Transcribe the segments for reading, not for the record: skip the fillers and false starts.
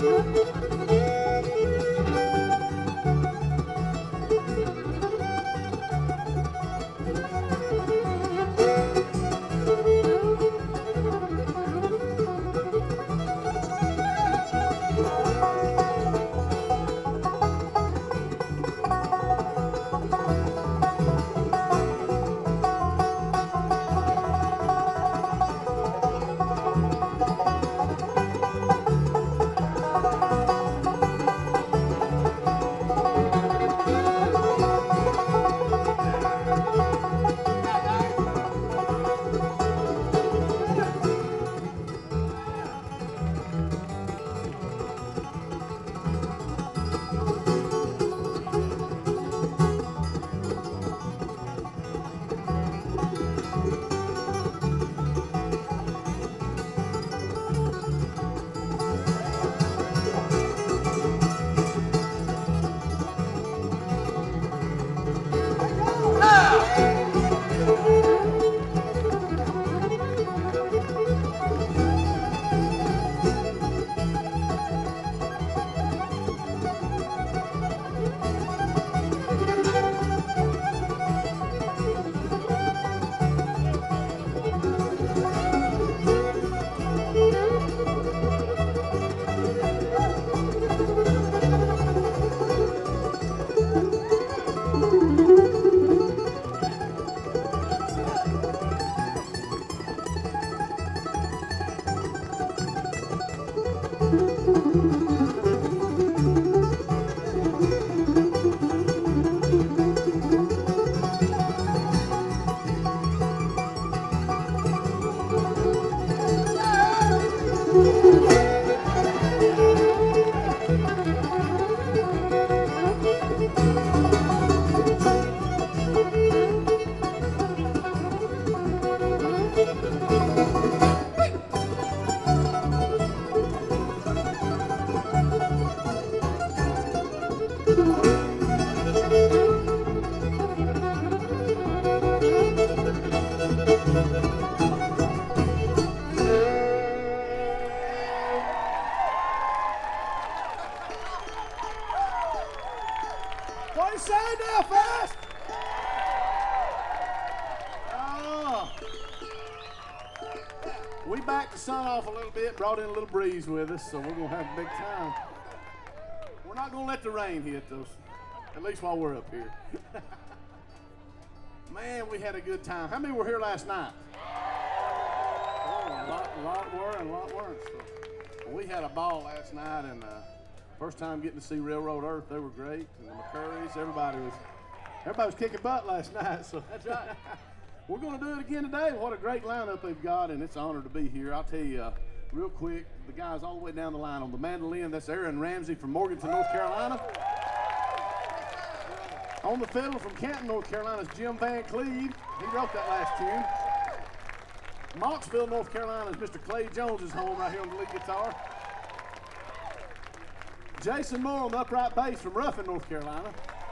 What you say now, Fast? Oh. We backed the sun off a little bit, brought in a little breeze with us, so we're going to have a big time. We're not going to let the rain hit us, at least while we're up here. Man, we had a good time. How many were here last night? Oh, a lot were and a lot weren't. So, we had a ball last night, and first time getting to see Railroad Earth. They were great, and the McCurrys, everybody was kicking butt last night. So that's right. We're going to do it again today. What a great lineup they've got, and it's an honor to be here. I'll tell you real quick, the guys all the way down the line on the mandolin, that's Aaron Ramsey from Morganton, North Carolina. On the fiddle from Canton, North Carolina is Jim Van Cleve. He wrote that last tune. Monksville, North Carolina is Mr. Clay Jones is home right here on the lead guitar. Jason Moore on the upright bass from Ruffin, North Carolina.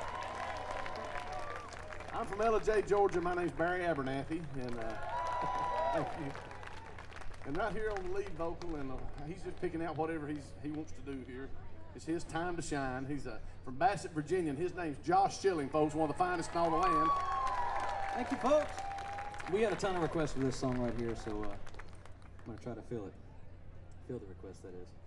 I'm from LJ, Georgia. My name's Barry Abernathy, and thank you. And right here on the lead vocal, and he's just picking out whatever he wants to do here. It's his time to shine. He's from Bassett, Virginia, and his name's Josh Schilling, folks, one of the finest in all the land. Thank you, folks. We had a ton of requests for this song right here, so I'm going to try to fill the request, that is.